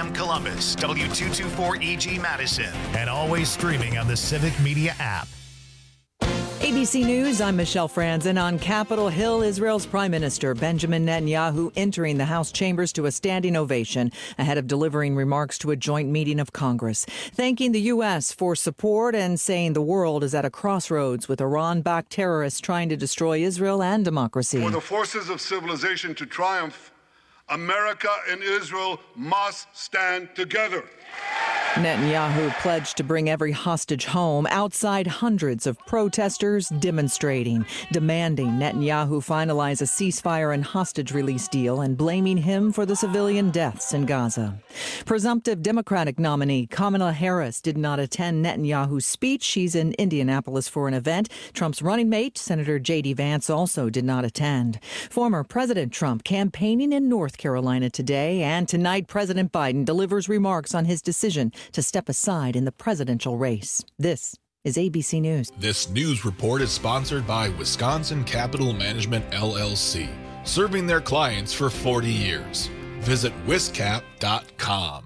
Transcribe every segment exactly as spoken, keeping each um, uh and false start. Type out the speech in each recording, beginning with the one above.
M Columbus, W two twenty-four E G Madison, and always streaming on the Civic Media app. A B C News, I'm Michelle Franzen. On Capitol Hill, Israel's Prime Minister Benjamin Netanyahu entering the House chambers to a standing ovation ahead of delivering remarks to a joint meeting of Congress, thanking the U S for support and saying the world is at a crossroads with Iran-backed terrorists trying to destroy Israel and democracy. For the forces of civilization to triumph, America and Israel must stand together. Netanyahu pledged to bring every hostage home outside hundreds of protesters demonstrating, demanding Netanyahu finalize a ceasefire and hostage release deal and blaming him for the civilian deaths in Gaza. Presumptive Democratic nominee Kamala Harris did not attend Netanyahu's speech. She's in Indianapolis for an event. Trump's running mate, Senator J D Vance, also did not attend. Former President Trump campaigning in North Carolina today, and tonight President Biden delivers remarks on his decision to step aside in the presidential race. This is A B C News. This news report is sponsored by Wisconsin Capital Management, L L C, serving their clients for forty years. Visit wiscap dot com.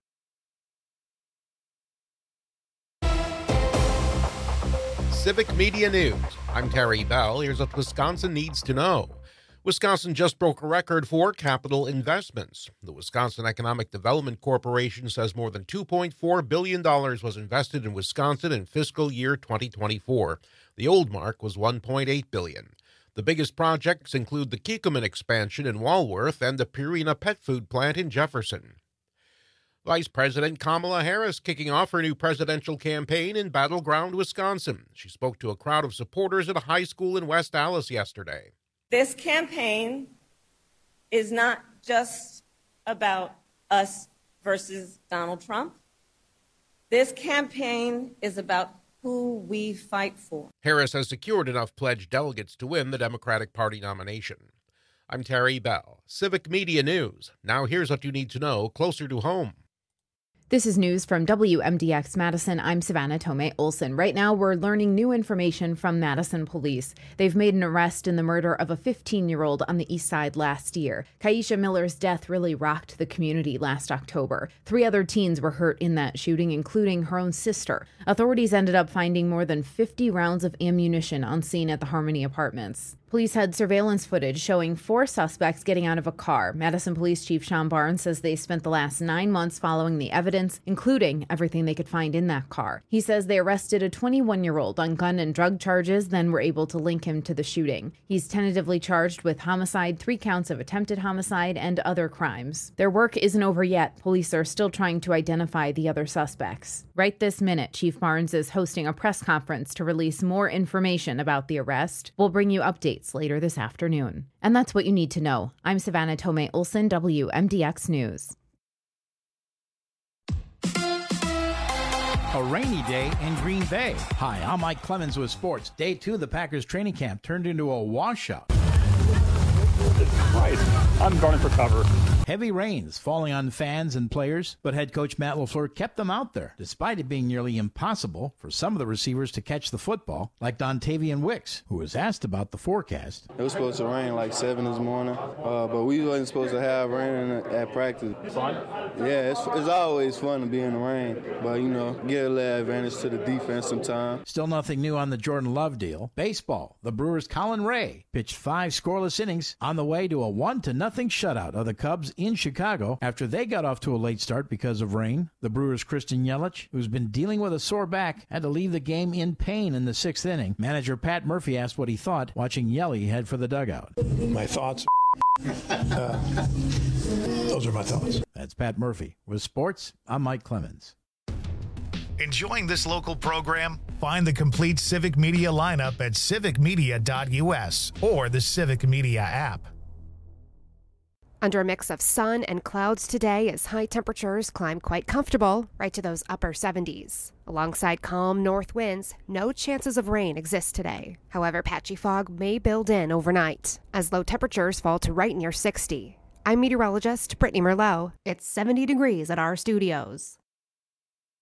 Civic Media News. I'm Terry Bell. Here's what Wisconsin needs to know. Wisconsin just broke a record for capital investments. The Wisconsin Economic Development Corporation says more than two point four billion dollars was invested in Wisconsin in fiscal year twenty twenty-four. The old mark was one point eight billion dollars. The biggest projects include the Kikkoman expansion in Walworth and the Purina pet food plant in Jefferson. Vice President Kamala Harris kicking off her new presidential campaign in Battleground, Wisconsin. She spoke to a crowd of supporters at a high school in West Allis yesterday. This campaign is not just about us versus Donald Trump. This campaign is about who we fight for. Harris has secured enough pledged delegates to win the Democratic Party nomination. I'm Terry Bell, Civic Media News. Now here's what you need to know closer to home. This is news from W M D X Madison. I'm Savannah Tomei Olson. Right now, we're learning new information from Madison police. They've made an arrest in the murder of a fifteen-year-old on the east side last year. Kaisha Miller's death really rocked the community last October. Three other teens were hurt in that shooting, including her own sister. Authorities ended up finding more than fifty rounds of ammunition on scene at the Harmony Apartments. Police had surveillance footage showing four suspects getting out of a car. Madison Police Chief Sean Barnes says they spent the last nine months following the evidence, including everything they could find in that car. He says they arrested a twenty-one-year-old on gun and drug charges, then were able to link him to the shooting. He's tentatively charged with homicide, three counts of attempted homicide, and other crimes. Their work isn't over yet. Police are still trying to identify the other suspects. Right this minute, Chief Barnes is hosting a press conference to release more information about the arrest. We'll bring you updates later this afternoon. And that's what you need to know. I'm Savannah Tomei Olson, W M D X News. A rainy day in Green Bay. Hi, I'm Mike Clemens with sports. Day two of the Packers training camp turned into a washout. Christ, I'm running for cover. Heavy rains falling on fans and players, but head coach Matt LaFleur kept them out there, despite it being nearly impossible for some of the receivers to catch the football, like Dontavian Wicks, who was asked about the forecast. It was supposed to rain like seven this morning, uh, but we wasn't supposed to have rain at practice. Fun? Yeah, it's, it's always fun to be in the rain, but, you know, get a little advantage to the defense sometimes. Still nothing new on the Jordan Love deal. Baseball, the Brewers' Colin Ray pitched five scoreless innings on the way to a one to nothing shutout of the Cubs in Chicago after they got off to a late start because of rain. The Brewers' Christian Yelich, who's been dealing with a sore back, had to leave the game in pain in the sixth inning. Manager Pat Murphy asked what he thought watching Yelly head for the dugout. My thoughts? uh, those are my thoughts. That's Pat Murphy. With sports, I'm Mike Clemens. Enjoying this local program? Find the complete Civic Media lineup at civic media dot u s or the Civic Media app. Under a mix of sun and clouds today as high temperatures climb quite comfortable, right to those upper seventies. Alongside calm north winds, no chances of rain exist today. However, patchy fog may build in overnight as low temperatures fall to right near sixty. I'm meteorologist Brittany Merlot. It's seventy degrees at our studios.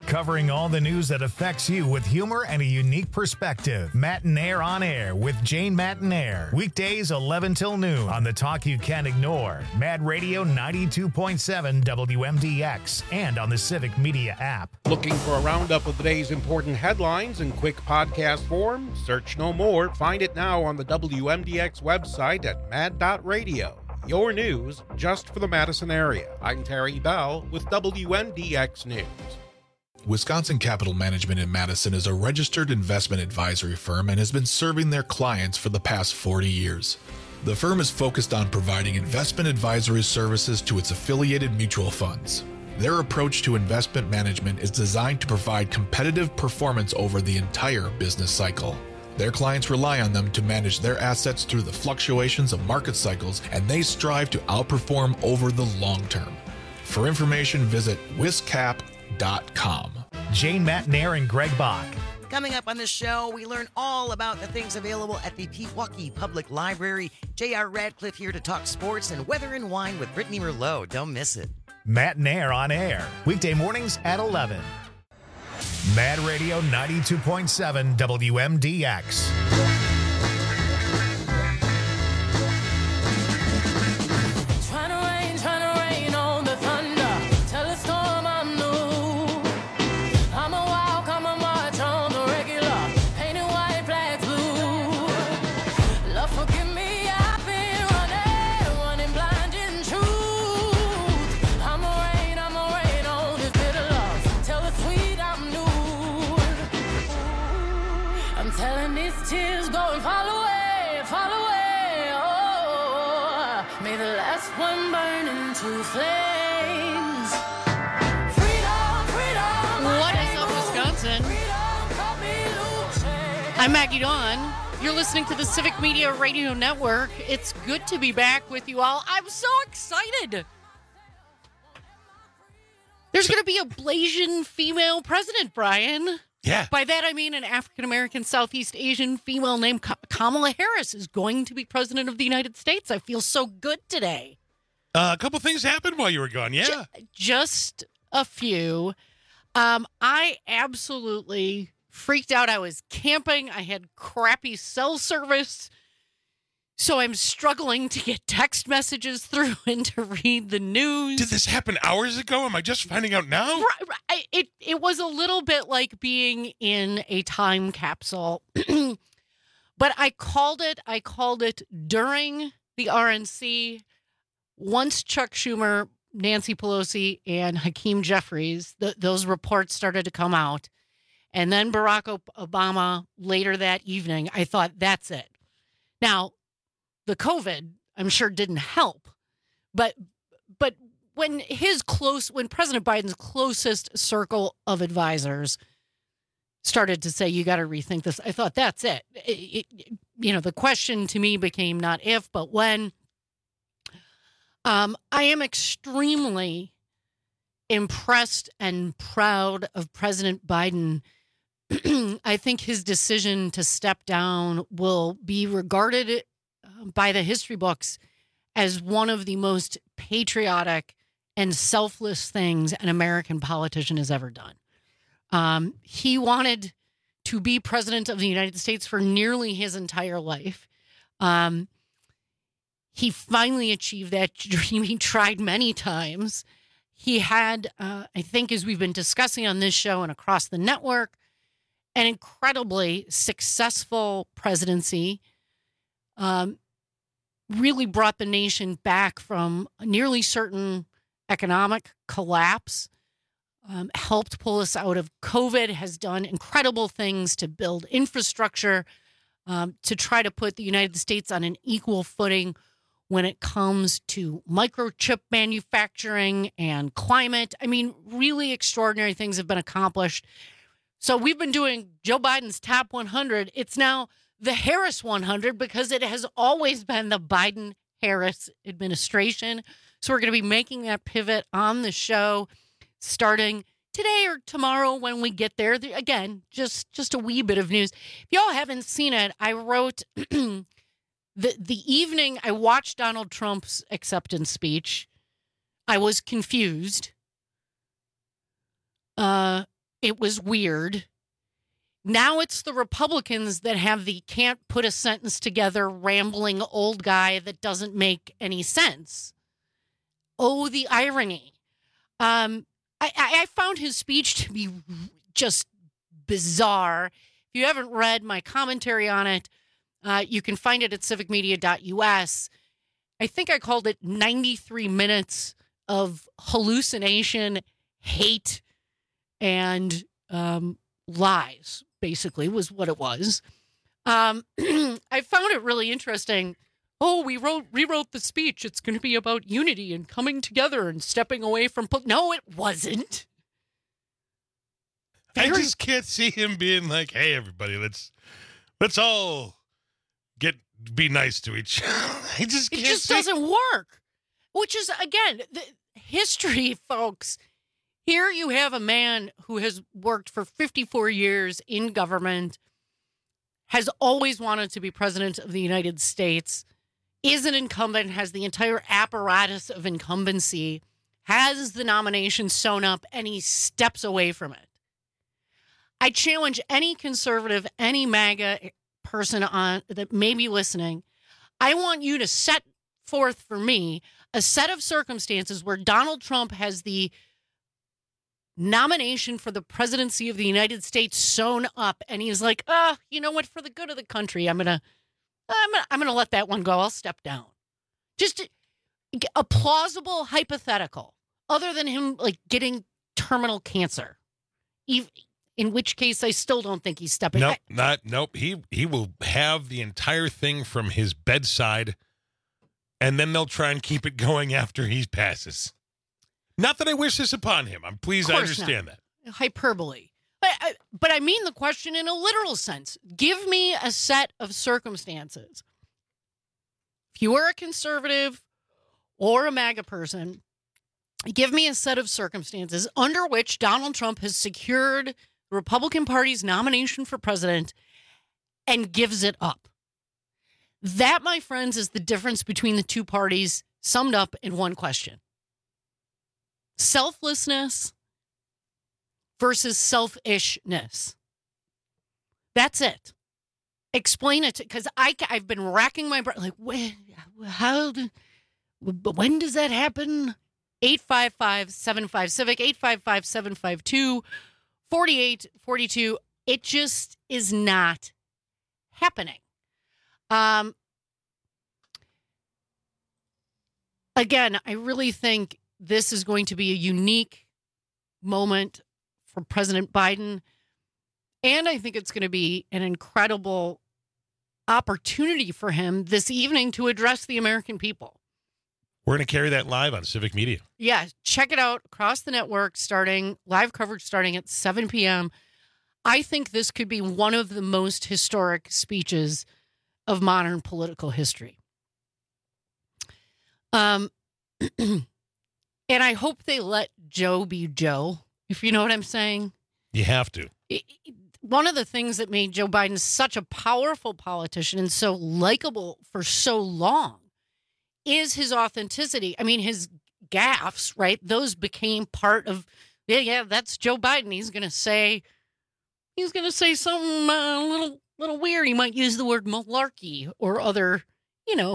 Covering all the news that affects you with humor and a unique perspective. Matinaire on Air with Jane Matinaire. Weekdays eleven till noon on the talk you can't ignore. Mad Radio ninety-two point seven W M D X and on the Civic Media app. Looking for a roundup of the day's important headlines in quick podcast form? Search no more. Find it now on the W M D X website at mad dot radio. Your news just for the Madison area. I'm Terry Bell with W M D X News. Wisconsin Capital Management in Madison is a registered investment advisory firm and has been serving their clients for the past forty years. The firm is focused on providing investment advisory services to its affiliated mutual funds. Their approach to investment management is designed to provide competitive performance over the entire business cycle. Their clients rely on them to manage their assets through the fluctuations of market cycles, and they strive to outperform over the long term. For information, visit wiscap dot com. Jane Matinaire and Greg Bach. Coming up on the show, we learn all about the things available at the Pewaukee Public Library. J R Radcliffe here to talk sports and weather and wine with Brittany Merlot. Don't miss it. Matinaire on Air, weekday mornings at eleven. Mad Radio ninety-two point seven W M D X. Tears going fall away, fall away, oh, may the last one burn into flames. Freedom, freedom. What is up, Wisconsin? I'm Maggie Dawn. You're listening to the Civic Media Radio Network. It's good to be back with you all. I'm so excited. There's going to be a Blasian female president, Brian. Yeah. By that, I mean an African-American, Southeast Asian female named Kamala Harris is going to be president of the United States. I feel so good today. Uh, a couple things happened while you were gone, yeah. Just a few. Um, I absolutely freaked out. I was camping. I had crappy cell service. So I'm struggling to get text messages through and to read the news. Did this happen hours ago? Am I just finding out now? Right, right. It, it was a little bit like being in a time capsule. But I called it. I called it during the R N C. Once Chuck Schumer, Nancy Pelosi, and Hakeem Jeffries, the, those reports started to come out. And then Barack Obama later that evening, I thought, that's it. Now, the COVID, I'm sure, didn't help. But but when his close, when President Biden's closest circle of advisors started to say, you got to rethink this, I thought, that's it. It, it. You know, the question to me became not if, but when. Um, I am extremely impressed and proud of President Biden. I think his decision to step down will be regarded by the history books as one of the most patriotic and selfless things an American politician has ever done. Um, he wanted to be president of the United States for nearly his entire life. Um, he finally achieved that dream. He tried many times. He had, uh, I think, as we've been discussing on this show and across the network, an incredibly successful presidency. Um, really brought the nation back from a nearly certain economic collapse, um, helped pull us out of COVID, has done incredible things to build infrastructure, um, to try to put the United States on an equal footing when it comes to microchip manufacturing and climate. I mean, really extraordinary things have been accomplished. So we've been doing Joe Biden's top one hundred. It's now the Harris one hundred because it has always been the Biden-Harris administration. So we're going to be making that pivot on the show starting today or tomorrow when we get there. Again, just, just a wee bit of news. If y'all haven't seen it, I wrote the the evening I watched Donald Trump's acceptance speech. I was confused. Uh, it was weird. Now it's the Republicans that have the can't put a sentence together, rambling old guy that doesn't make any sense. Oh, the irony. Um, I, I found his speech to be just bizarre. If you haven't read my commentary on it, uh, you can find it at civic media dot U S. I think I called it ninety-three minutes of hallucination, hate, and um, lies, basically, was what it was. Um, I found it really interesting. Oh, we wrote rewrote the speech. It's going to be about unity and coming together and stepping away from... Po-. No, it wasn't. I just can't see him being like, hey, everybody, let's let's all get be nice to each other. I just can't It just see- doesn't work. Which is, again, the history, folks. Here you have a man who has worked for fifty-four years in government, has always wanted to be president of the United States, is an incumbent, has the entire apparatus of incumbency, has the nomination sewn up, and he steps away from it. I challenge any conservative, any MAGA person on that may be listening. I want you to set forth for me a set of circumstances where Donald Trump has the nomination for the presidency of the United States sewn up, and he's like, "Ah, oh, you know what? For the good of the country, I'm gonna, I'm gonna, I'm gonna let that one go. I'll step down." Just a plausible hypothetical, other than him like getting terminal cancer. Even, in which case, I still don't think he's stepping. Nope, I, not nope. He he will have the entire thing from his bedside, and then they'll try and keep it going after he passes. Not that I wish this upon him. I'm pleased I understand not. that. Hyperbole. But I, but I mean the question in a literal sense. Give me a set of circumstances. If you are a conservative or a MAGA person, give me a set of circumstances under which Donald Trump has secured the Republican Party's nomination for president and gives it up. That, my friends, is the difference between the two parties summed up in one question. Selflessness versus selfishness. That's it. Explain it, because I I've been racking my brain like, when, how, do, when does that happen? eight five five, seven five civic, eight five five, seven five two, four eight four two. It just is not happening. Um. Again, I really think this is going to be a unique moment for President Biden. And I think it's going to be an incredible opportunity for him this evening to address the American people. We're going to carry that live on Civic Media. Yeah, check it out across the network, starting live coverage starting at seven p.m. I think this could be one of the most historic speeches of modern political history. Um, and I hope they let Joe be Joe, if you know what I'm saying. You have to. It, it, one of the things that made Joe Biden such a powerful politician and so likable for so long is his authenticity. I mean, his gaffes, right? Those became part of, yeah, yeah, that's Joe Biden. He's going to say, he's going to say something uh, a little, little weird. He might use the word malarkey or other, you know,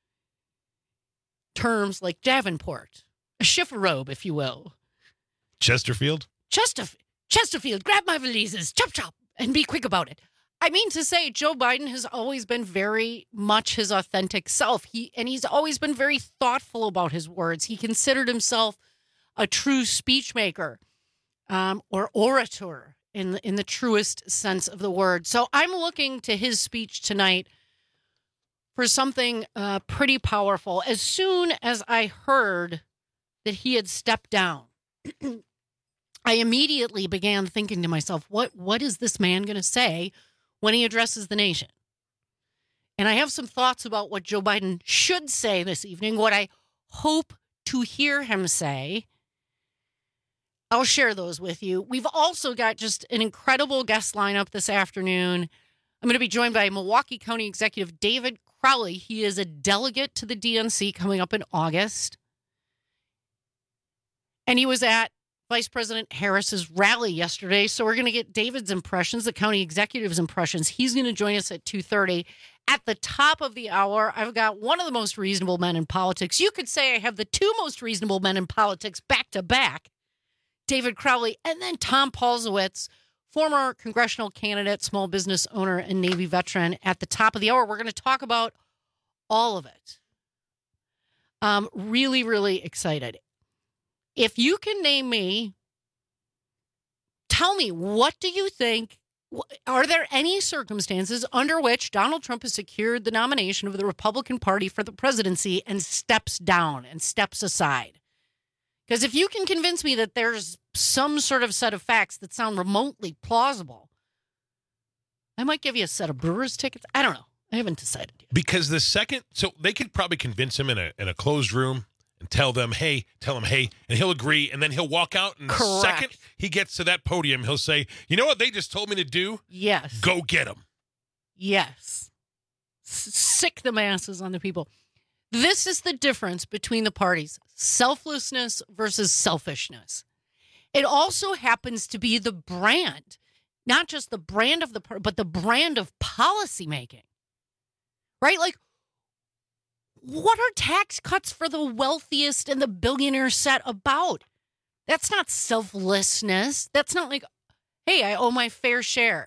terms like Davenport, a chifferobe, if you will. Chesterfield? Chesterfield. Chesterfield, grab my valises, chop, chop, and be quick about it. I mean to say, Joe Biden has always been very much his authentic self. He and he's always been very thoughtful about his words. He considered himself a true speech maker, um, or orator in the, in the truest sense of the word. So I'm looking to his speech tonight for something uh, pretty powerful. As soon as I heard that he had stepped down, I immediately began thinking to myself, what what is this man going to say when he addresses the nation? And I have some thoughts about what Joe Biden should say this evening, what I hope to hear him say. I'll share those with you. We've also got just an incredible guest lineup this afternoon. I'm going to be joined by Milwaukee County Executive David Crowley. He is a delegate to the D N C coming up in August. And he was at Vice President Harris's rally yesterday, so we're going to get David's impressions, the county executive's impressions. He's going to join us at two thirty. At the top of the hour, I've got one of the most reasonable men in politics. You could say I have the two most reasonable men in politics back to back, David Crowley, and then Tom Paulsowitz, former congressional candidate, small business owner, and Navy veteran. At the top of the hour, we're going to talk about all of it. Um, really, really excited. If you can name me, tell me, what do you think? Are there any circumstances under which Donald Trump has secured the nomination of the Republican Party for the presidency and steps down and steps aside? Because if you can convince me that there's some sort of set of facts that sound remotely plausible, I might give you a set of Brewers tickets. I don't know. I haven't decided yet. Because the second, so they could probably convince him in a in a closed room and tell them, hey, tell him, hey, and he'll agree, and then he'll walk out, and Correct. the second he gets to that podium, he'll say, you know what they just told me to do? Yes. Go get him. Yes. S- sick the masses on the people. This is the difference between the parties, selflessness versus selfishness. It also happens to be the brand, not just the brand of the party, but the brand of policymaking, right? Like, what are tax cuts for the wealthiest and the billionaire set about? That's not selflessness. That's not like, hey, I owe my fair share,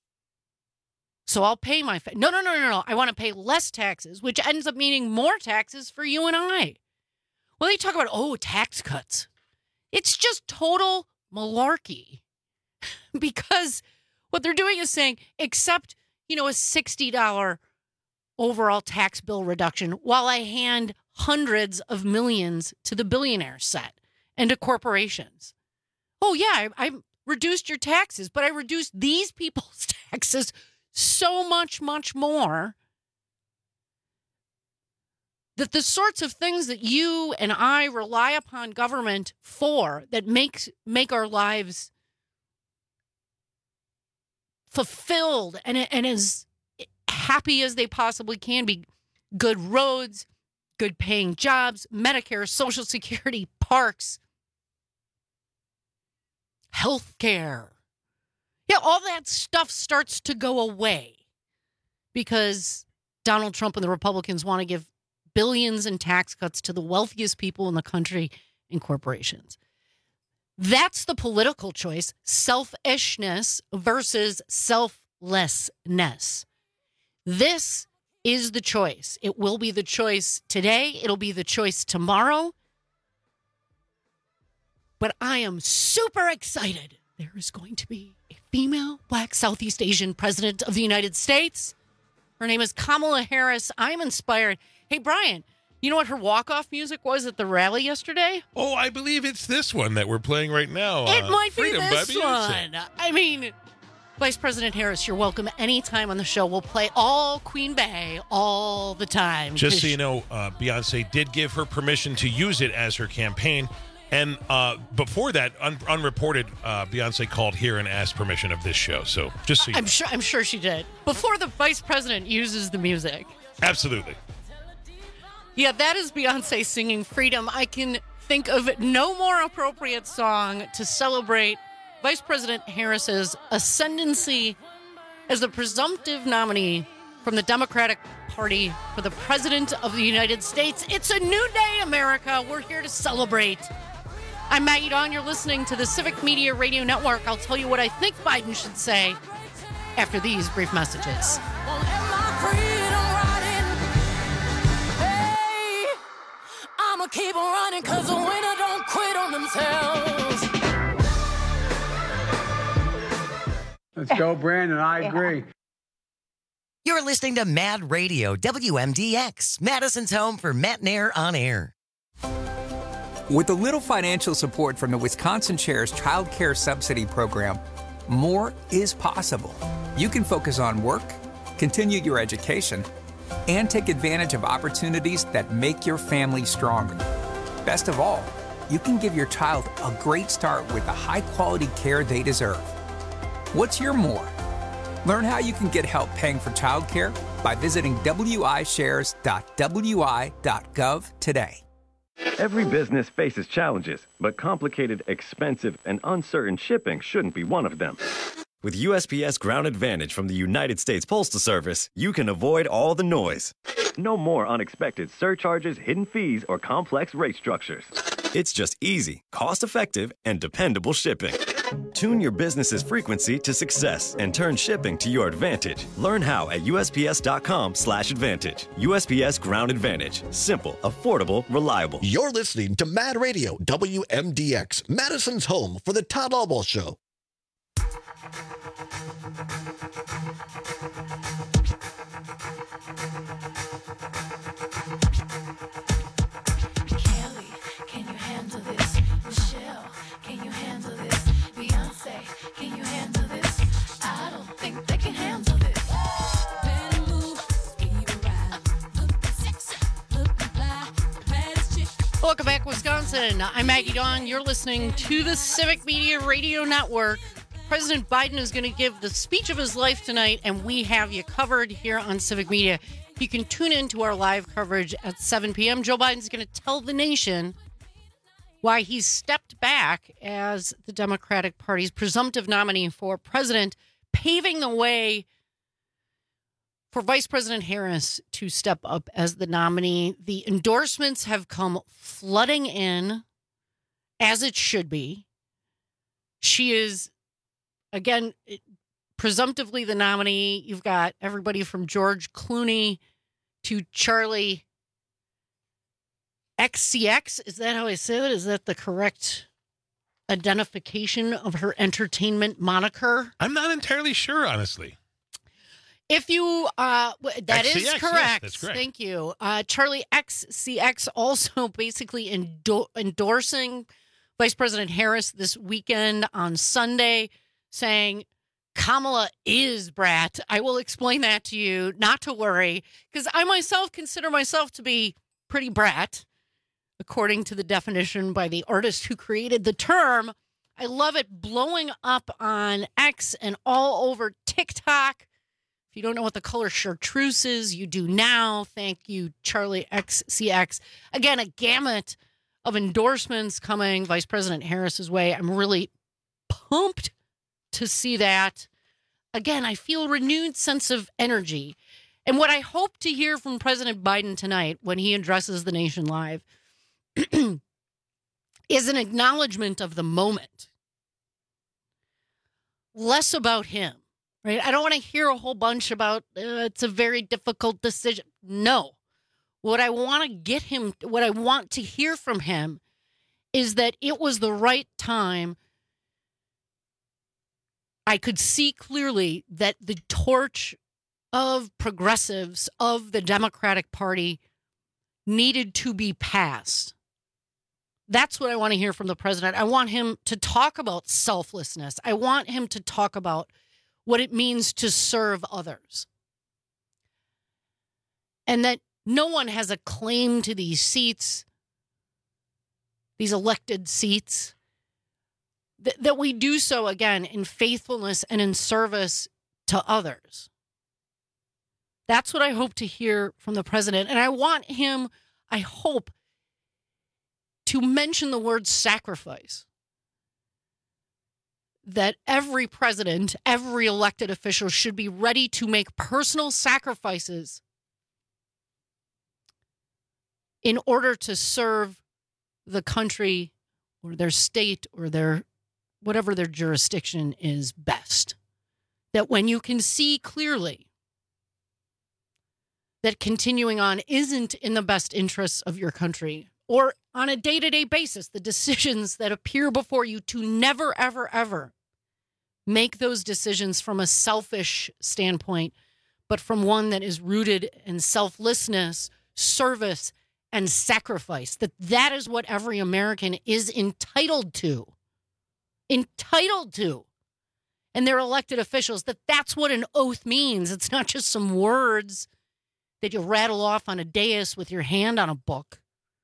so I'll pay my fa-. No, no, no, no, no. I want to pay less taxes, which ends up meaning more taxes for you and I. Well, they talk about, oh, tax cuts. It's just total malarkey because what they're doing is saying, accept, you know, a sixty dollars overall tax bill reduction while I hand hundreds of millions to the billionaire set and to corporations. Oh, yeah, I, I reduced your taxes, but I reduced these people's taxes so much, much more that the sorts of things that you and I rely upon government for that makes make our lives fulfilled and, and as happy as they possibly can be, good roads, good paying jobs, Medicare, Social Security, parks, health care. Yeah, all that stuff starts to go away because Donald Trump and the Republicans want to give billions in tax cuts to the wealthiest people in the country and corporations. That's the political choice, selfishness versus selflessness. This is the choice. It will be the choice today. It'll be the choice tomorrow. But I am super excited. There is going to be a female Black Southeast Asian president of the United States. Her name is Kamala Harris. I'm inspired. Hey, Brian, you know what her walk-off music was at the rally yesterday? Oh, I believe it's this one that we're playing right now. It uh, might Freedom be this by Beyonce. one. I mean, Vice President Harris, you're welcome anytime on the show. We'll play all Queen Bey all the time. Just so you know, uh, Beyonce did give her permission to use it as her campaign. And uh, before that, un- unreported, uh, Beyonce called here and asked permission of this show. So just so you I'm know. sure, I'm sure she did. Before the vice president uses the music. Absolutely. Yeah, that is Beyonce singing Freedom. I can think of no more appropriate song to celebrate Vice President Harris's ascendancy as the presumptive nominee from the Democratic Party for the President of the United States. It's a new day, America. We're here to celebrate. I'm Maggie Dawn. You're listening to the Civic Media Radio Network. I'll tell you what I think Biden should say after these brief messages. I'ma keep on running cause the winner don't quit on themselves. Let's go, Brandon. I agree. You're listening to Mad Radio, W M D X, Madison's home for Matt and Air on air. With a little financial support from the Wisconsin Shares Child Care Subsidy Program, more is possible. You can focus on work, continue your education, and take advantage of opportunities that make your family stronger. Best of all, you can give your child a great start with the high-quality care they deserve. What's your more? Learn how you can get help paying for childcare by visiting w i shares dot w i dot gov today. Every business faces challenges, but complicated, expensive, and uncertain shipping shouldn't be one of them. With U S P S Ground Advantage from the United States Postal Service, you can avoid all the noise. No more unexpected surcharges, hidden fees, or complex rate structures. It's just easy, cost-effective, and dependable shipping. Tune your business's frequency to success and turn shipping to your advantage. Learn how at U S P S dot com slash advantage. U S P S Ground Advantage. Simple, affordable, reliable. You're listening to Mad Radio, W M D X, Madison's home for the Todd Albaugh Show. Kelly, can you handle this? Michelle, can you handle this? Beyonce, can you handle this? I don't think they can handle this. Better move, speed around. Look sexy, look fly, baddest chick. Welcome back, Wisconsin. I'm Maggie Dawn. You're listening to the Civic Media Radio Network. President Biden is going to give the speech of his life tonight, and we have you covered here on Civic Media. You can tune in to our live coverage at seven p.m. Joe Biden's going to tell the nation why he's stepped back as the Democratic Party's presumptive nominee for president, paving the way for Vice President Harris to step up as the nominee. The endorsements have come flooding in, as it should be. She is, again, presumptively the nominee. You've got everybody from George Clooney to Charlie X C X. Is that how I say that? Is that the correct identification of her entertainment moniker? I'm not entirely sure, honestly. If you, uh, that X C X, is correct. Yes, that's correct. Thank you. Uh, Charlie X C X also basically endo- endorsing Vice President Harris this weekend on Sunday, saying Kamala is brat. I will explain that to you, not to worry, because I myself consider myself to be pretty brat, according to the definition by the artist who created the term. I love it blowing up on X and all over TikTok. If you don't know what the color chartreuse is, you do now. Thank you, Charlie X C X. Again, a gamut of endorsements coming Vice President Harris's way. I'm really pumped to see that. Again, I feel a renewed sense of energy. And what I hope to hear from President Biden tonight when he addresses the nation live is an acknowledgement of the moment. Less about him, right? I don't want to hear a whole bunch about uh, it's a very difficult decision. No. What I want to get him, what I want to hear from him is that it was the right time. I could see clearly that the torch of progressives, of the Democratic Party, needed to be passed. That's what I want to hear from the president. I want him to talk about selflessness. I want him to talk about what it means to serve others. And that no one has a claim to these seats, these elected seats. Th- that we do so, again, in faithfulness and in service to others. That's what I hope to hear from the president. And I want him, I hope, to mention the word sacrifice. That every president, every elected official should be ready to make personal sacrifices in order to serve the country or their state or their whatever their jurisdiction is best. That when you can see clearly that continuing on isn't in the best interests of your country, or on a day-to-day basis, the decisions that appear before you to never, ever, ever make those decisions from a selfish standpoint, but from one that is rooted in selflessness, service, and sacrifice. That that is what every American is entitled to. Entitled to. And their elected officials, that that's what an oath means. It's not just some words that you rattle off on a dais with your hand on a book.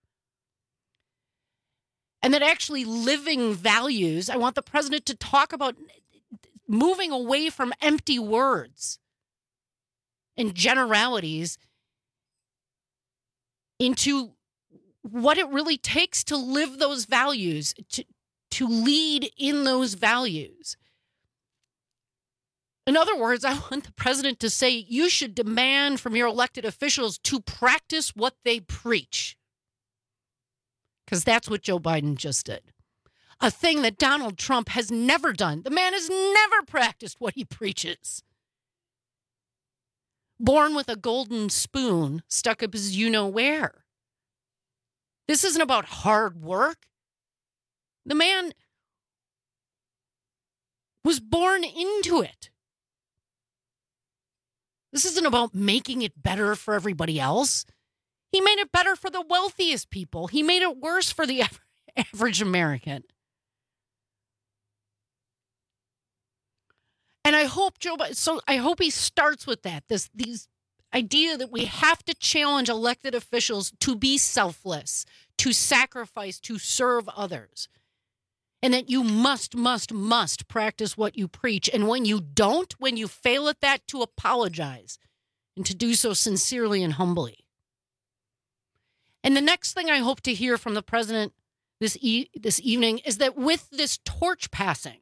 And that actually living values, I want the president to talk about moving away from empty words and generalities into what it really takes to live those values, to, to lead in those values. In other words, I want the president to say you should demand from your elected officials to practice what they preach. Because that's what Joe Biden just did. A thing that Donald Trump has never done. The man has never practiced what he preaches. Born with a golden spoon stuck up his you-know-where. This isn't about hard work. The man was born into it. This isn't about making it better for everybody else. He made it better for the wealthiest people. He made it worse for the average American. And I hope Joe Biden, so I hope he starts with that, this these idea that we have to challenge elected officials to be selfless, to sacrifice, to serve others. And that you must, must, must practice what you preach. And when you don't, when you fail at that, to apologize and to do so sincerely and humbly. And the next thing I hope to hear from the president this e- this evening is that with this torch passing,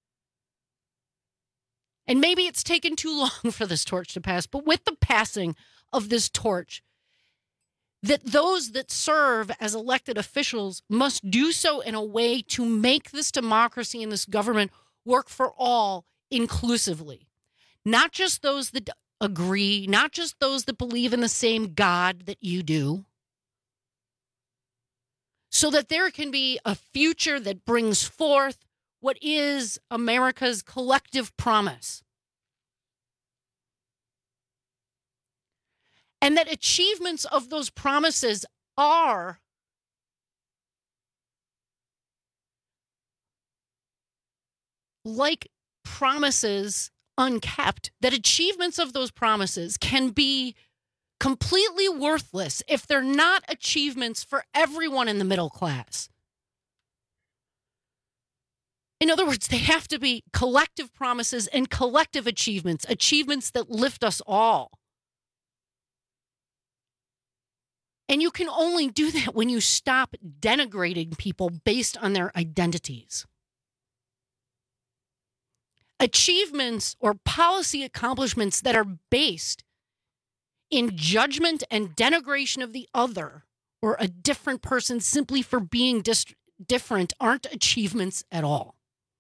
and maybe it's taken too long for this torch to pass, but with the passing of this torch, that those that serve as elected officials must do so in a way to make this democracy and this government work for all inclusively. Not just those that agree, not just those that believe in the same God that you do. So that there can be a future that brings forth what is America's collective promise. And that achievements of those promises are like promises unkept, that achievements of those promises can be completely worthless if they're not achievements for everyone in the middle class. In other words, they have to be collective promises and collective achievements, achievements that lift us all. And you can only do that when you stop denigrating people based on their identities. Achievements or policy accomplishments that are based in judgment and denigration of the other or a different person simply for being dis- different aren't achievements at all.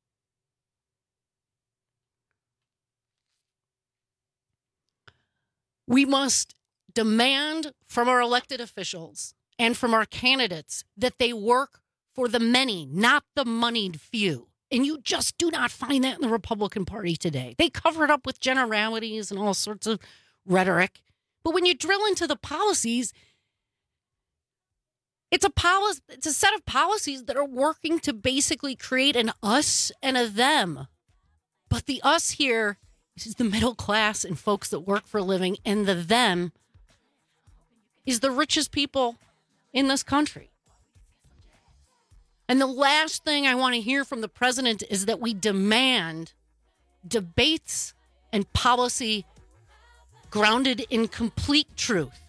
We must demand from our elected officials and from our candidates that they work for the many, not the moneyed few. And you just do not find that in the Republican Party today. They cover it up with generalities and all sorts of rhetoric. But when you drill into the policies, it's a policy, it's a set of policies that are working to basically create an us and a them. But the us here is the middle class and folks that work for a living, and the them is the richest people in this country. And the last thing I want to hear from the president is that we demand debates and policy grounded in complete truth.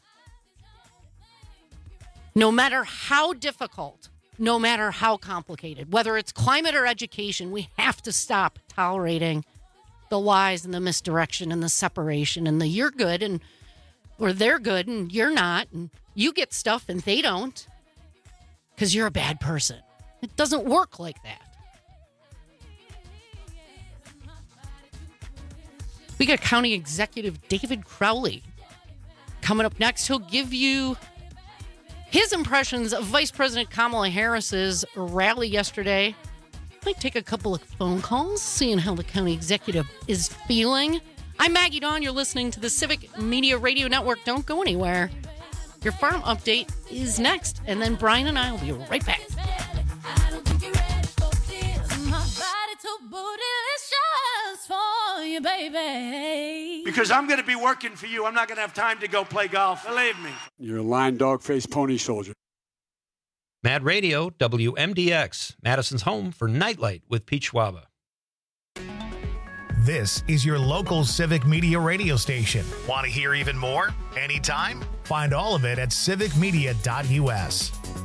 No matter how difficult, no matter how complicated, whether it's climate or education, we have to stop tolerating the lies and the misdirection and the separation and the you're good and or they're good and you're not, and you get stuff and they don't because you're a bad person. It doesn't work like that. We got County Executive David Crowley coming up next. He'll give you his impressions of Vice President Kamala Harris's rally yesterday. Might take a couple of phone calls, seeing how the county executive is feeling. I'm Maggie Dawn. You're listening to the Civic Media Radio Network. Don't go anywhere. Your farm update is next, and then Brian and I will be right back. For you, baby. Because I'm going to be working for you. I'm not going to have time to go play golf. Believe me. You're a lying dog-faced pony soldier. Mad Radio, W M D X, Madison's home for Nightlight with Pete Schwaba. This is your local Civic Media radio station. Want to hear even more? Anytime? Find all of it at civic media dot U S.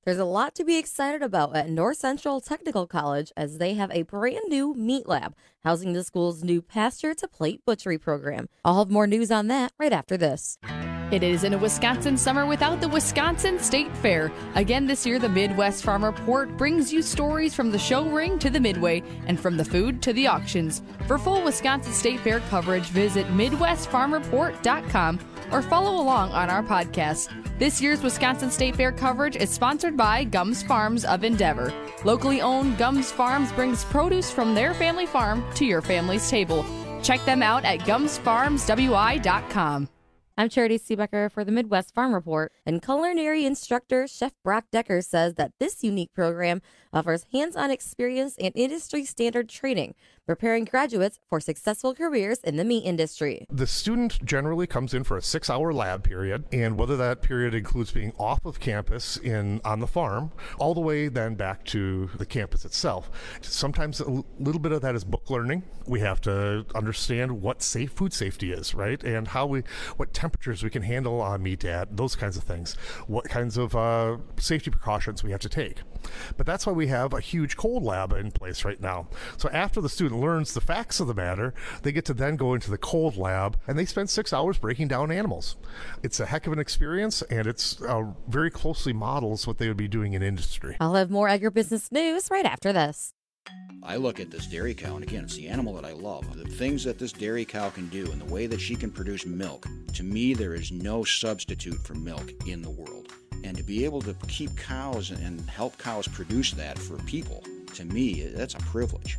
There's a lot to be excited about at North Central Technical College as they have a brand new meat lab housing the school's new pasture to plate butchery program. I'll have more news on that right after this. It isn't a Wisconsin summer without the Wisconsin State Fair. Again this year, the Midwest Farm Report brings you stories from the show ring to the midway and from the food to the auctions. For full Wisconsin State Fair coverage, visit midwest farm report dot com or follow along on our podcast. This year's Wisconsin State Fair coverage is sponsored by Gums Farms of Endeavor. Locally owned Gums Farms brings produce from their family farm to your family's table. Check them out at gums farms w i dot com. I'm Charity Seebecker for the Midwest Farm Report, and culinary instructor Chef Brock Decker says that this unique program offers hands-on experience and industry-standard training, preparing graduates for successful careers in the meat industry. The student generally comes in for a six-hour lab period, and whether that period includes being off of campus in on the farm, all the way then back to the campus itself. Sometimes a l- little bit of that is book learning. We have to understand what safe food safety is, right, and how we, what temperatures we can handle on meat at, those kinds of things, what kinds of uh, safety precautions we have to take. But that's why we have a huge cold lab in place right now. So after the student learns the facts of the matter, they get to then go into the cold lab, and they spend six hours breaking down animals. It's a heck of an experience, and it's uh, very closely models what they would be doing in industry. I'll have more agribusiness news right after this. I look at this dairy cow, and again, it's the animal that I love. The things that this dairy cow can do and the way that she can produce milk, to me, there is no substitute for milk in the world. And to be able to keep cows and help cows produce that for people, to me, that's a privilege.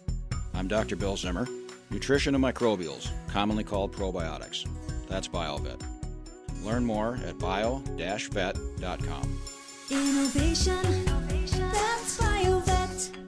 I'm Doctor Bill Zimmer, nutrition and microbials, commonly called probiotics. That's BioVet. Learn more at bio dash vet dot com. Innovation, that's BioVet.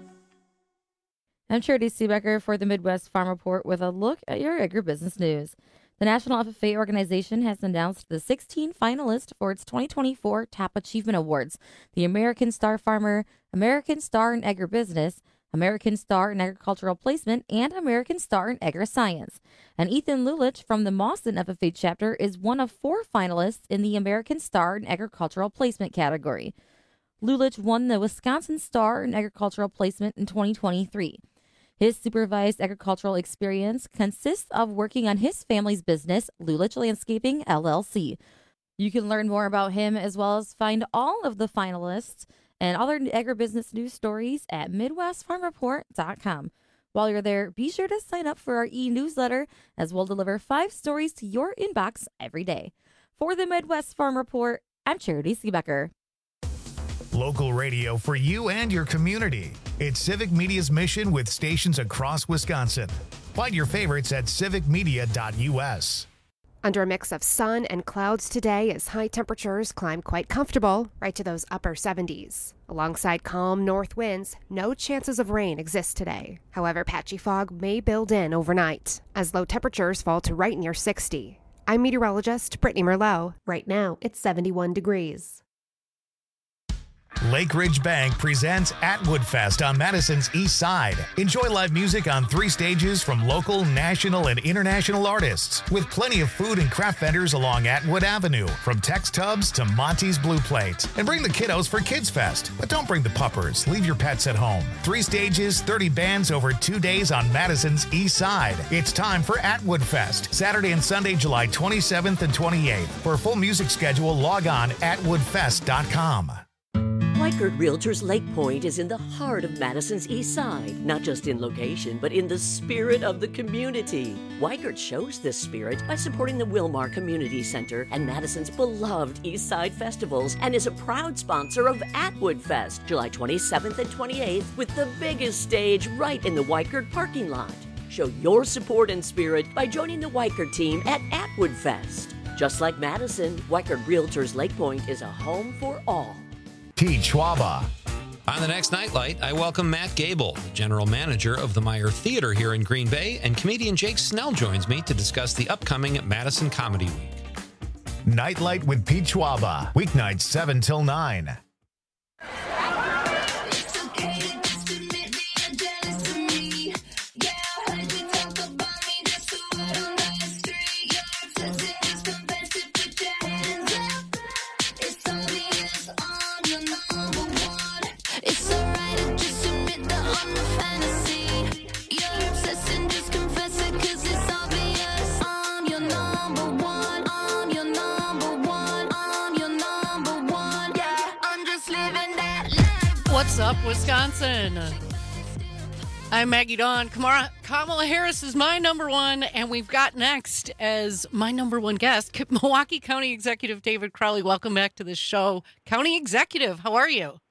I'm Charity Seebecker for the Midwest Farm Report with a look at your agribusiness news. The National F F A organization has announced the sixteen finalists for its twenty twenty-four Top Achievement Awards. The American Star Farmer, American Star in Agribusiness, American Star in Agricultural Placement, and American Star in Agri-Science. And Ethan Lulich from the Mauston F F A chapter is one of four finalists in the American Star in Agricultural Placement category. Lulich won the Wisconsin Star in Agricultural Placement in twenty twenty-three. His supervised agricultural experience consists of working on his family's business, Lulich Landscaping, L L C. You can learn more about him as well as find all of the finalists and other agribusiness news stories at midwest farm report dot com. While you're there, be sure to sign up for our e-newsletter as we'll deliver five stories to your inbox every day. For the Midwest Farm Report, I'm Charity Seebecker. Local radio for you and your community. It's Civic Media's mission with stations across Wisconsin. Find your favorites at civic media dot u s. Under a mix of sun and clouds today as high temperatures climb quite comfortable, right to those upper seventies. Alongside calm north winds, no chances of rain exist today. However, patchy fog may build in overnight as low temperatures fall to right near sixty. I'm meteorologist Brittany Merlot. Right now, it's seventy-one degrees. Lake Ridge Bank presents Atwood Fest on Madison's East Side. Enjoy live music on three stages from local, national, and international artists, with plenty of food and craft vendors along Atwood Avenue, from Tex Tubs to Monty's Blue Plate. And bring the kiddos for Kids Fest, but don't bring the puppers. Leave your pets at home. Three stages, thirty bands over two days on Madison's East Side. It's time for Atwood Fest, Saturday and Sunday, July twenty-seventh and twenty-eighth. For a full music schedule, log on atwood fest dot com. Weichert Realtors Lake Point is in the heart of Madison's East Side, not just in location, but in the spirit of the community. Weichert shows this spirit by supporting the Wilmar Community Center and Madison's beloved East Side festivals, and is a proud sponsor of Atwood Fest, July twenty-seventh and twenty-eighth, with the biggest stage right in the Weichert parking lot. Show your support and spirit by joining the Weichert team at Atwood Fest. Just like Madison, Weichert Realtors Lake Point is a home for all. Pete Schwaba. On the next Nightlight, I welcome Matt Gable, the general manager of the Meyer Theater here in Green Bay, and comedian Jake Snell joins me to discuss the upcoming Madison Comedy Week. Nightlight with Pete Schwaba, weeknights seven till nine. What's up, Wisconsin? I'm Maggie Dawn. Kamala, Kamala Harris is my number one, and we've got next as my number one guest, Milwaukee County Executive David Crowley. Welcome back to the show. County Executive, how are you?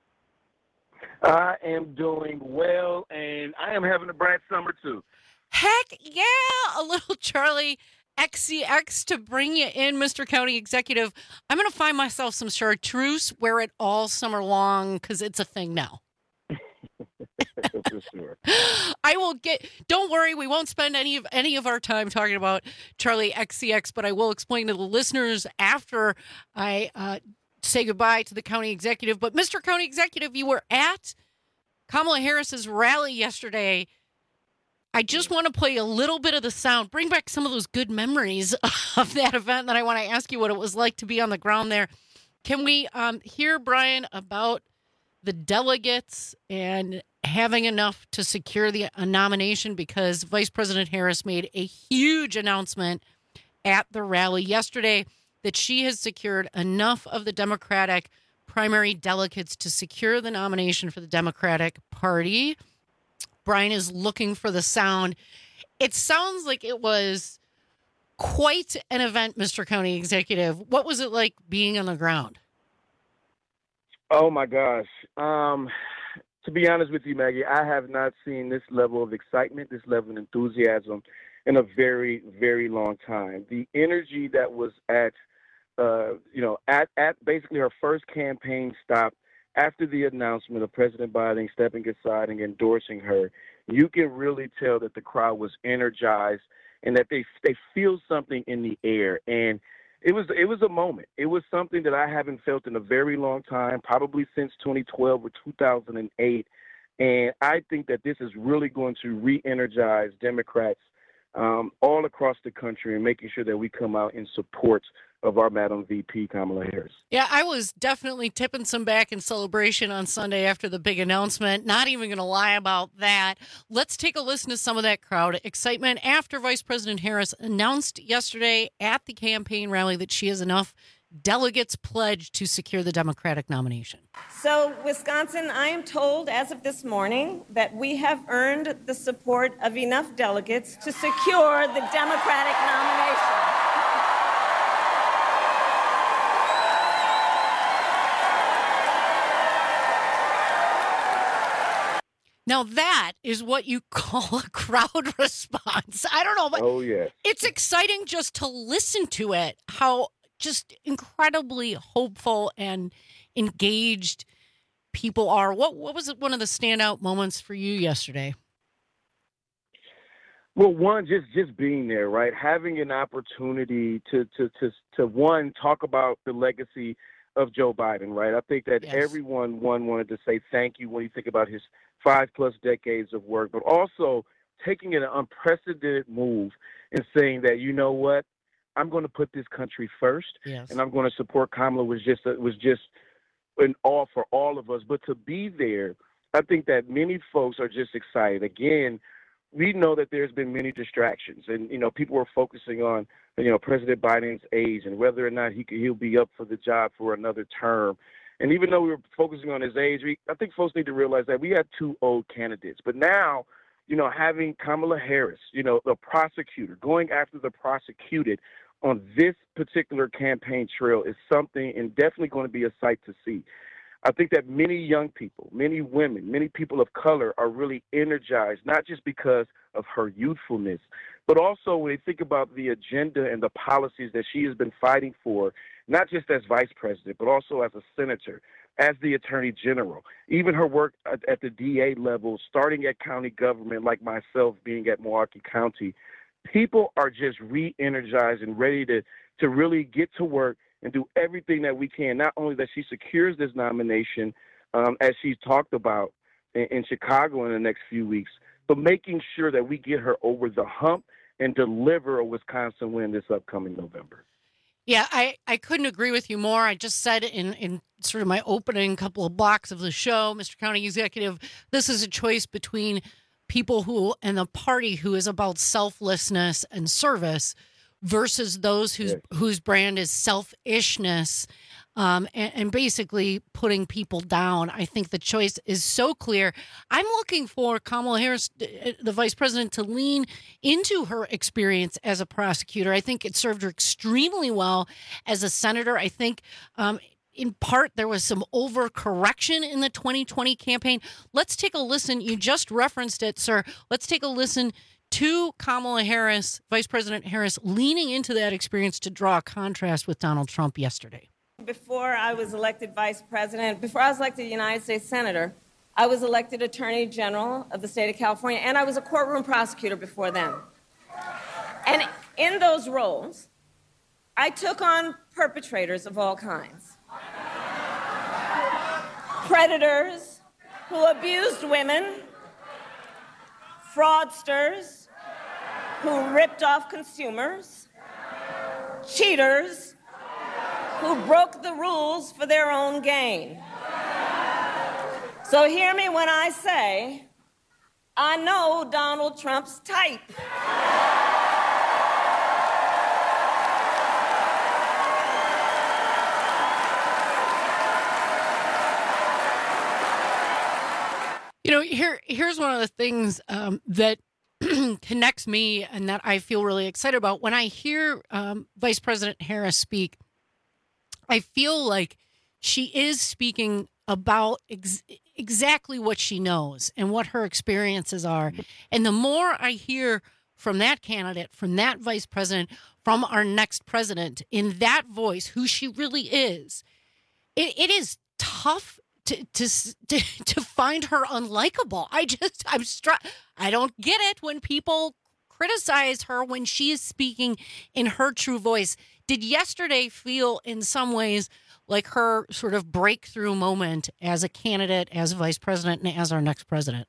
I am doing well, and I am having a bright summer, too. Heck yeah! A little Charlie X C X to bring you in, Mister County Executive. I'm going to find myself some chartreuse, wear it all summer long, because it's a thing now. For sure. I will get, don't worry, we won't spend any of any of our time talking about Charlie X C X, but I will explain to the listeners after I uh, say goodbye to the county executive. But Mister County Executive, you were at Kamala Harris's rally yesterday. I just want to play a little bit of the sound, bring back some of those good memories of that event. And then I want to ask you what it was like to be on the ground there. Can we um, hear, Brian, about the delegates and having enough to secure the a nomination? Because Vice President Harris made a huge announcement at the rally yesterday that she has secured enough of the Democratic primary delegates to secure the nomination for the Democratic Party. Brian is looking for the sound. It sounds like it was quite an event, Mister County Executive. What was it like being on the ground? Oh, my gosh. Um, to be honest with you, Maggie, I have not seen this level of excitement, this level of enthusiasm in a very, very long time. The energy that was at, uh, you know, at, at basically her first campaign stop after the announcement of President Biden stepping aside and endorsing her, you can really tell that the crowd was energized and that they they feel something in the air. And It was it was a moment. It was something that I haven't felt in a very long time, probably since twenty twelve or two thousand eight. And I think that this is really going to re-energize Democrats um, all across the country and making sure that we come out in support of our Madam V P, Kamala Harris. Yeah, I was definitely tipping some back in celebration on Sunday after the big announcement. Not even going to lie about that. Let's take a listen to some of that crowd excitement after Vice President Harris announced yesterday at the campaign rally that she has enough delegates pledged to secure the Democratic nomination. So, Wisconsin, I am told as of this morning that we have earned the support of enough delegates to secure the Democratic nomination. Now that is what you call a crowd response. I don't know, but oh, yeah. It's exciting just to listen to it, how just incredibly hopeful and engaged people are. What what was one of the standout moments for you yesterday? Well, one, just, just being there, right? Having an opportunity to, to, to, to, one, talk about the legacy of Joe Biden, right? I think that yes. everyone, one, wanted to say thank you when you think about his five plus decades of work, but also taking an unprecedented move and saying that, you know what, I'm going to put this country first, yes. and I'm going to support Kamala was just a, was just an all for all of us. But to be there, I think that many folks are just excited. Again, we know that there's been many distractions, and you know people are focusing on you know President Biden's age and whether or not he could, he'll be up for the job for another term. And even though we were focusing on his age, we, I think folks need to realize that we had two old candidates. But now, you know, having Kamala Harris, you know, the prosecutor, going after the prosecuted on this particular campaign trail is something and definitely going to be a sight to see. I think that many young people, many women, many people of color are really energized, not just because of her youthfulness, but also when they think about the agenda and the policies that she has been fighting for, not just as vice president, but also as a senator, as the attorney general, even her work at, at the D A level, starting at county government, like myself being at Milwaukee County. People are just re-energized and ready to, to really get to work and do everything that we can, not only that she secures this nomination, um, as she's talked about in, in Chicago in the next few weeks, but making sure that we get her over the hump and deliver a Wisconsin win this upcoming November. Yeah, I, I couldn't agree with you more. I just said in, in sort of my opening couple of blocks of the show, Mister County Executive, this is a choice between people who and the party who is about selflessness and service versus those whose yes. whose brand is selfishness. um, and, and basically putting people down. I think the choice is so clear. I'm looking for Kamala Harris, the vice president, to lean into her experience as a prosecutor. I think it served her extremely well as a senator. I think um, in part there was some overcorrection in the twenty twenty campaign. Let's take a listen. You just referenced it, sir. Let's take a listen to Kamala Harris, Vice President Harris, leaning into that experience to draw a contrast with Donald Trump yesterday. Before I was elected vice president, before I was elected United States Senator, I was elected Attorney General of the state of California, and I was a courtroom prosecutor before then. And in those roles, I took on perpetrators of all kinds. Predators who abused women, fraudsters who ripped off consumers, cheaters who broke the rules for their own gain. So hear me when I say, I know Donald Trump's type. You know, here here's one of the things um, that connects me and that I feel really excited about. When I hear um, Vice President Harris speak, I feel like she is speaking about ex- exactly what she knows and what her experiences are. And the more I hear from that candidate, from that vice president, from our next president, in that voice, who she really is, it, it is tough To, to to to find her unlikable. I just I'm struck. I don't get it when people criticize her when she is speaking in her true voice. Did yesterday feel in some ways like her sort of breakthrough moment as a candidate, as a vice president, and as our next president?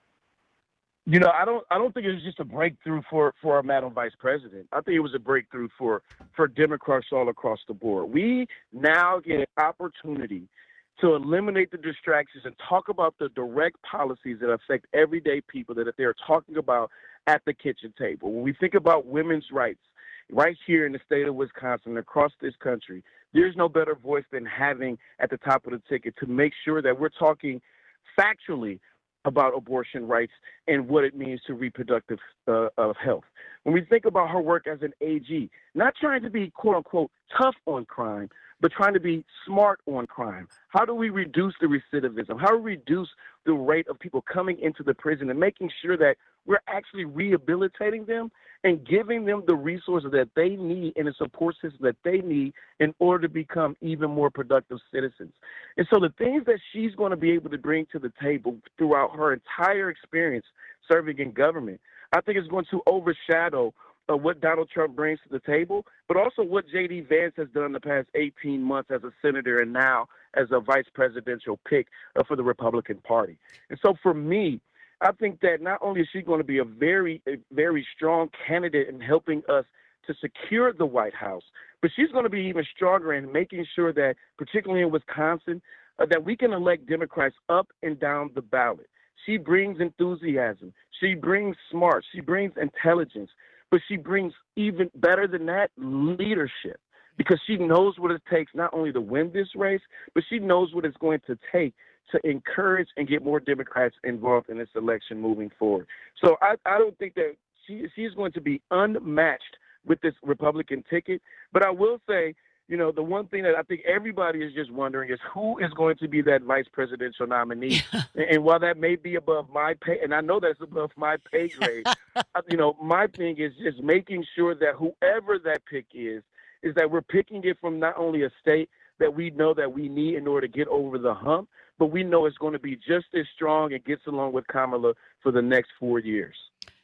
You know, I don't I don't think it was just a breakthrough for, for our Madam Vice President. I think it was a breakthrough for, for Democrats all across the board. We now get an opportunity to eliminate the distractions and talk about the direct policies that affect everyday people that they're talking about at the kitchen table. When we think about women's rights right here in the state of Wisconsin, across this country, there's no better voice than having at the top of the ticket to make sure that we're talking factually about abortion rights and what it means to reproductive uh, of health. When we think about her work as an A G, not trying to be, quote unquote, tough on crime, but trying to be smart on crime. How do we reduce the recidivism? How do we reduce the rate of people coming into the prison and making sure that we're actually rehabilitating them and giving them the resources that they need and the support system that they need in order to become even more productive citizens. And so the things that she's going to be able to bring to the table throughout her entire experience serving in government, I think is going to overshadow Uh, what Donald Trump brings to the table, but also what J D Vance has done the past eighteen months as a senator and now as a vice presidential pick uh, for the Republican Party. And so for me, I think that not only is she going to be a very, a very strong candidate in helping us to secure the White House, but she's going to be even stronger in making sure that, particularly in Wisconsin, uh, that we can elect Democrats up and down the ballot. She brings enthusiasm. She brings smart. She brings intelligence. But she brings even better than that, leadership, because she knows what it takes not only to win this race, but she knows what it's going to take to encourage and get more Democrats involved in this election moving forward. So I, I don't think that she she's going to be unmatched with this Republican ticket. But I will say, you know, the one thing that I think everybody is just wondering is who is going to be that vice presidential nominee. and, and while that may be above my pay, and I know that's above my pay grade, you know, my thing is just making sure that whoever that pick is, is that we're picking it from not only a state that we know that we need in order to get over the hump, but we know it's going to be just as strong and gets along with Kamala for the next four years.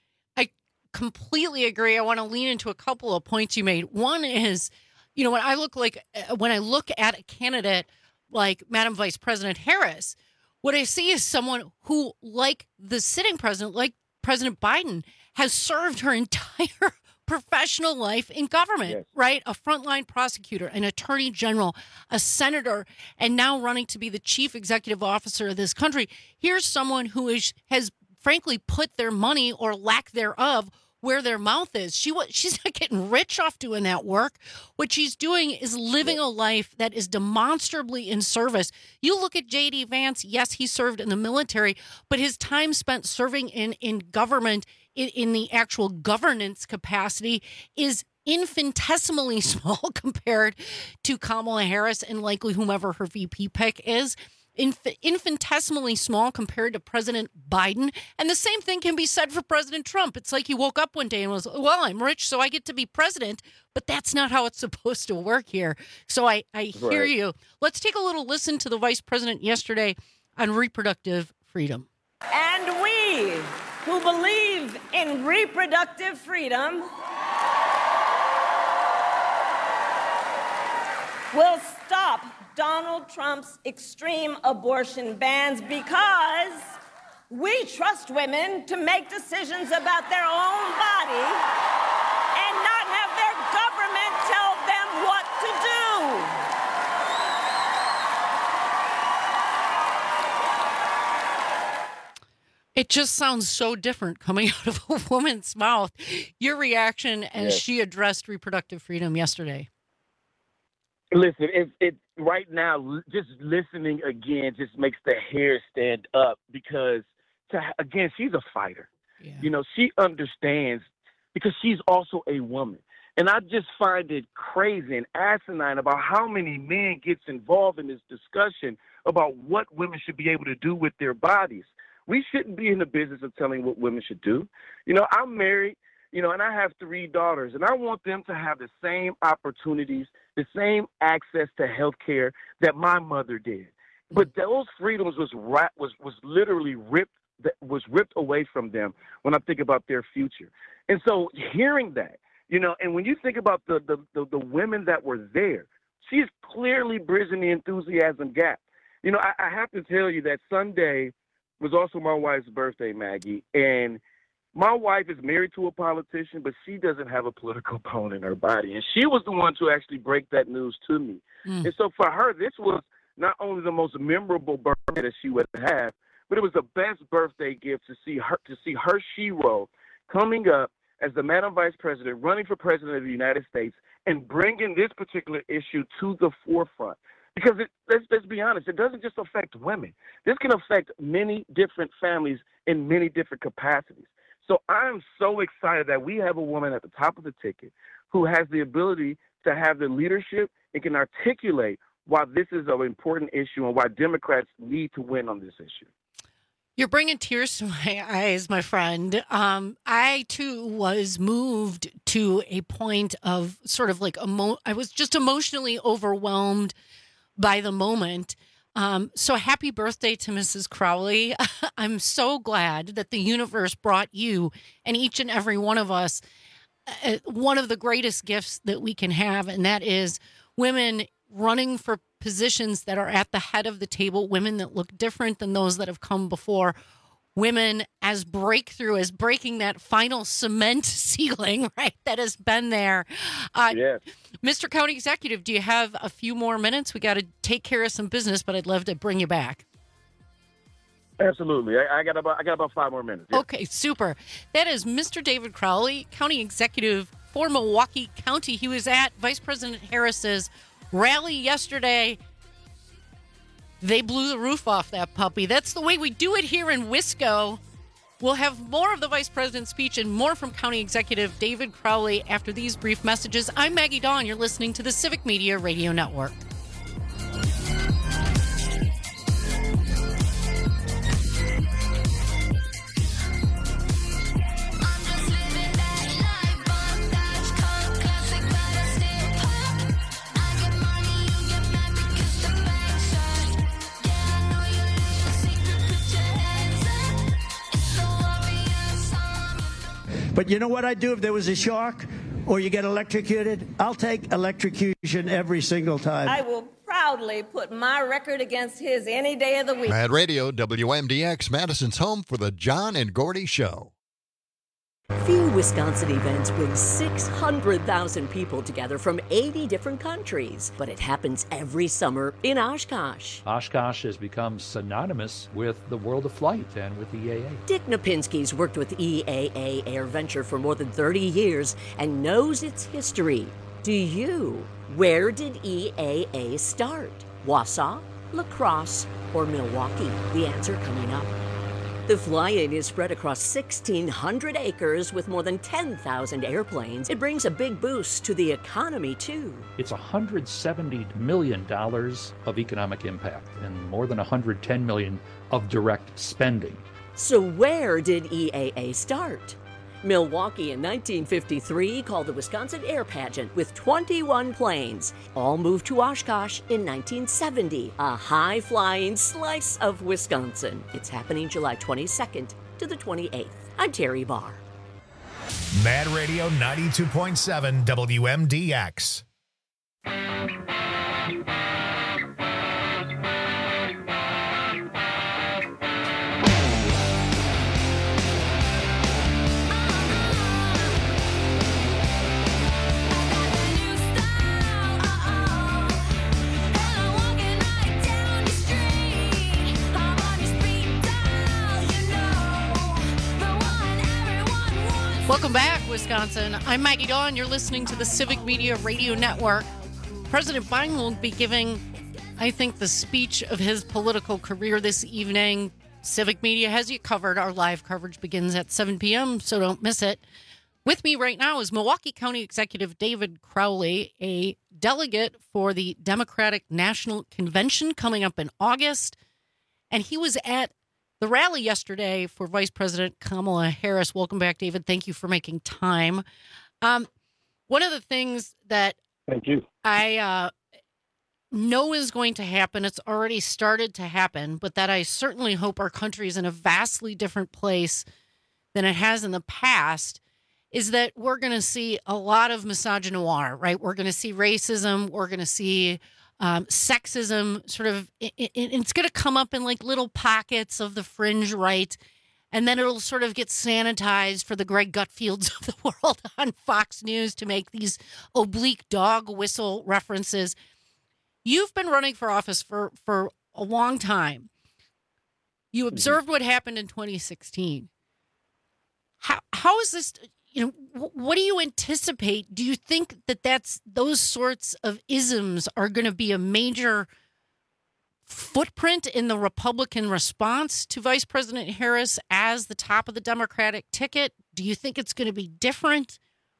I completely agree. I want to lean into a couple of points you made. One is, you know, when I look like when I look at a candidate like Madam Vice President Harris, what I see is someone who, like the sitting president, like President Biden, has served her entire professional life in government, yes. right? A frontline prosecutor, an attorney general, a senator, and now running to be the chief executive officer of this country. Here's someone who is has frankly put their money or lack thereof where their mouth is. She wa- She's not getting rich off doing that work. What she's doing is living a life that is demonstrably in service. You look at J D. Vance. Yes, he served in the military, but his time spent serving in, in government, in, in the actual governance capacity, is infinitesimally small compared to Kamala Harris and likely whomever her V P pick is. Inf- infinitesimally small compared to President Biden. And the same thing can be said for President Trump. It's like he woke up one day and was, well, I'm rich, so I get to be president. But that's not how it's supposed to work here. So I, I hear Right. you. Let's take a little listen to the vice president yesterday on reproductive freedom. And we who believe in reproductive freedom will stop Donald Trump's extreme abortion bans because we trust women to make decisions about their own body and not have their government tell them what to do. It just sounds so different coming out of a woman's mouth. Your reaction as Yes. she addressed reproductive freedom yesterday. Listen, it, it right now, l- just listening again just makes the hair stand up because, to, again, she's a fighter. You know, she understands because she's also a woman. And I just find it crazy and asinine about how many men gets involved in this discussion about what women should be able to do with their bodies. We shouldn't be in the business of telling what women should do. You know, I'm married, you know, and I have three daughters, and I want them to have the same opportunities, the same access to health care that my mother did. But those freedoms was ra- was was literally ripped that was ripped away from them when I think about their future. And so hearing that, you know, and when you think about the the, the, the women that were there, she's clearly bridging the enthusiasm gap. You know, I, I have to tell you that Sunday was also my wife's birthday, Maggie, and my wife is married to a politician, but she doesn't have a political bone in her body. And she was the one to actually break that news to me. Mm. And so for her, this was not only the most memorable birthday that she would have, but it was the best birthday gift to see her to see her shero coming up as the Madam Vice President, running for President of the United States, and bringing this particular issue to the forefront. Because it, let's, let's be honest, it doesn't just affect women. This can affect many different families in many different capacities. So I'm so excited that we have a woman at the top of the ticket who has the ability to have the leadership and can articulate why this is an important issue and why Democrats need to win on this issue. You're bringing tears to my eyes, my friend. Um, I, too, was moved to a point of sort of like, emo- I was just emotionally overwhelmed by the moment. Um, so happy birthday to Missus Crowley. I'm so glad that the universe brought you and each and every one of us uh, one of the greatest gifts that we can have, and that is women running for positions that are at the head of the table, women that look different than those that have come before, women as breakthrough, as breaking that final cement ceiling, right, that has been there. Uh, yes. Mister County Executive, do you have a few more minutes? We got to take care of some business, but I'd love to bring you back. Absolutely. I, I got about I got about five more minutes. Yeah. Okay, super. That is Mister David Crowley, County Executive for Milwaukee County. He was at Vice President Harris's rally yesterday. They blew the roof off that puppy. That's the way we do it here in Wisco. We'll have more of the Vice President's speech and more from County Executive David Crowley after these brief messages. I'm Maggie Dawn. You're listening to the Civic Media Radio Network. But you know what I'd do if there was a shark or you get electrocuted? I'll take electrocution every single time. I will proudly put my record against his any day of the week. Mad Radio, W M D X, Madison's home for the John and Gordy Show. Few Wisconsin events bring six hundred thousand people together from eighty different countries, but it happens every summer in Oshkosh. Oshkosh has become synonymous with the world of flight and with E A A. Dick Napinski's worked with E A A Air Venture for more than thirty years and knows its history. Do you? Where did E A A start? Wausau, La Crosse, or Milwaukee? The answer coming up. The fly-in is spread across sixteen hundred acres with more than ten thousand airplanes. It brings a big boost to the economy, too. It's one hundred seventy million dollars of economic impact and more than one hundred ten million dollars of direct spending. So where did E A A start? Milwaukee in nineteen fifty-three called the Wisconsin Air Pageant with twenty-one planes. All moved to Oshkosh in nineteen seventy, a high-flying slice of Wisconsin. It's happening July twenty-second to the twenty-eighth. I'm Terry Barr. Mad Radio ninety-two point seven W M D X. Welcome back, Wisconsin. I'm Maggie Dawn. You're listening to the Civic Media Radio Network. President Biden will be giving, I think, the speech of his political career this evening. Civic Media has you covered. Our live coverage begins at seven p.m., so don't miss it. With me right now is Milwaukee County Executive David Crowley, a delegate for the Democratic National Convention coming up in August. And he was at the rally yesterday for Vice President Kamala Harris. Welcome back, David. Thank you for making time. Um, one of the things that Thank you. I uh, know is going to happen, it's already started to happen, but that I certainly hope our country is in a vastly different place than it has in the past, is that we're going to see a lot of misogynoir, right? We're going to see racism. We're going to see Um, sexism, sort of, it, it, it's going to come up in like little pockets of the fringe right, and then it'll sort of get sanitized for the Greg Gutfields of the world on Fox News to make these oblique dog whistle references. You've been running for office for, for a long time. You observed what happened in twenty sixteen. How how is this? You know, what do you anticipate? Do you think that that's those sorts of isms are going to be a major footprint in the Republican response to Vice President Harris as the top of the Democratic ticket? Do you think it's going to be different?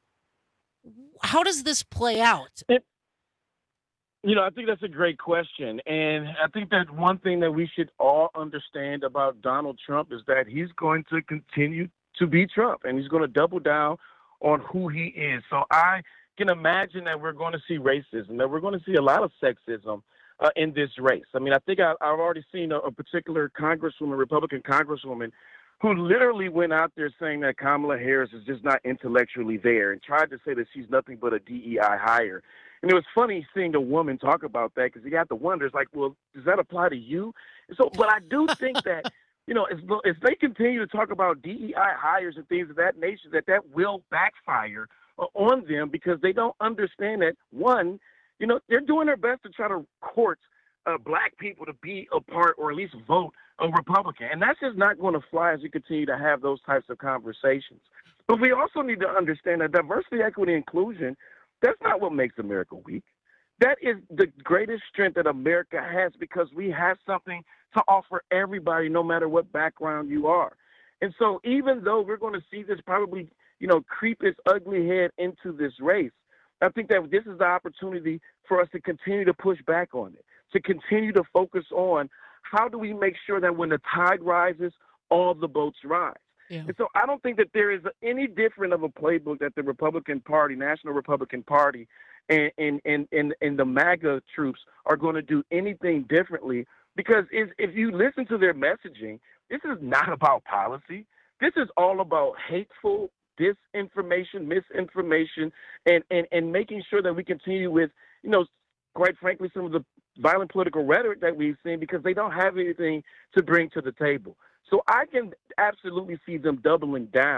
How does this play out? It, you know, I think that's a great question. And I think that one thing that we should all understand about Donald Trump is that he's going to continue to be Trump, and he's going to double down on who he is. So I can imagine that we're going to see racism, that we're going to see a lot of sexism uh, in this race. I mean, I think I, I've already seen a, a particular congresswoman, Republican congresswoman, who literally went out there saying that Kamala Harris is just not intellectually there and tried to say that she's nothing but a D E I hire. And it was funny seeing a woman talk about that, because you have to wonder, it's like, well, does that apply to you? And so, but I do think that you know, if, if they continue to talk about D E I hires and things of that nature, that that will backfire on them, because they don't understand that, one, you know, they're doing their best to try to court uh, black people to be a part or at least vote a Republican. And that's just not going to fly as we continue to have those types of conversations. But we also need to understand that diversity, equity, inclusion, that's not what makes America weak. That is the greatest strength that America has, because we have something to offer everybody, no matter what background you are. And so even though we're going to see this probably, you know, creep its ugly head into this race, I think that this is the opportunity for us to continue to push back on it, to continue to focus on how do we make sure that when the tide rises, all the boats rise. Yeah. And so I don't think that there is any different of a playbook that the Republican Party, National Republican Party, and, and, and, and, and the MAGA troops are going to do anything differently. Because if, if you listen to their messaging, this is not about policy. This is all about hateful disinformation, misinformation, and, and, and making sure that we continue with, you know, quite frankly, some of the violent political rhetoric that we've seen, because they don't have anything to bring to the table. So I can absolutely see them doubling down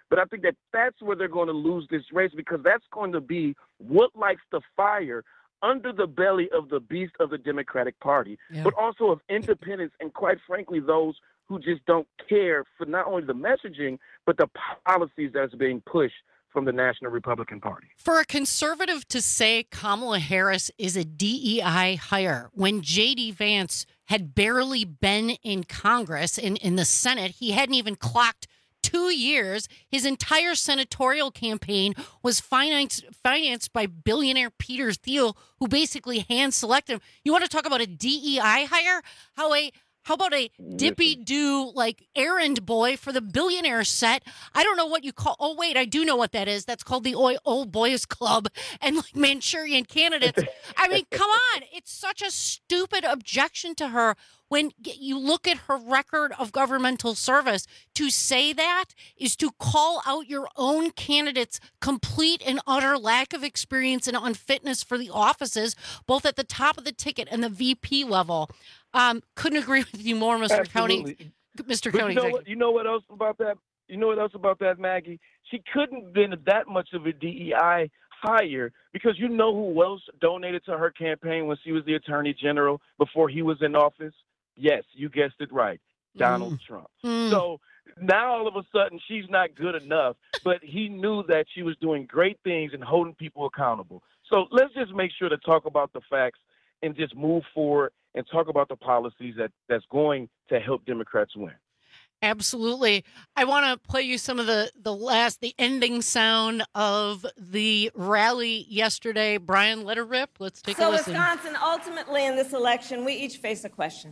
But I think that that's where they're going to lose this race, because that's going to be what lights the fire under the belly of the beast of the Democratic Party, yeah. but also of independents and, quite frankly, those who just don't care for not only the messaging, but the policies that's being pushed from the National Republican Party. For a conservative to say Kamala Harris is a D E I hire when J D Vance had barely been in Congress, in, in the Senate, he hadn't even clocked two years. His entire senatorial campaign was financed financed by billionaire Peter Thiel, who basically hand-selected him. You want to talk about a D E I hire? How a How about a dippy-do, like, errand boy for the billionaire set? I don't know what you call... Oh, wait, I do know what that is. That's called the Old Boys Club and, like, Manchurian Candidates. I mean, come on. It's such a stupid objection to her when you look at her record of governmental service. To say that is to call out your own candidate's complete and utter lack of experience and unfitness for the offices, both at the top of the ticket and the V P level. Um, couldn't agree with you more, Mister Absolutely. County. Mister But County you know, Executive. what, you know what else about that? You know what else about that, Maggie? She couldn't have been that much of a D E I hire, because you know who else donated to her campaign when she was the Attorney General before he was in office? Yes, you guessed it right, Donald Mm. Trump. Mm. So now all of a sudden she's not good enough, but he knew that she was doing great things and holding people accountable. So let's just make sure to talk about the facts and just move forward and talk about the policies that, that's going to help Democrats win. Absolutely. I want to play you some of the, the last, the ending sound of the rally yesterday. Brian, let her rip. Let's take So a listen. Wisconsin, ultimately in this election, we each face a question.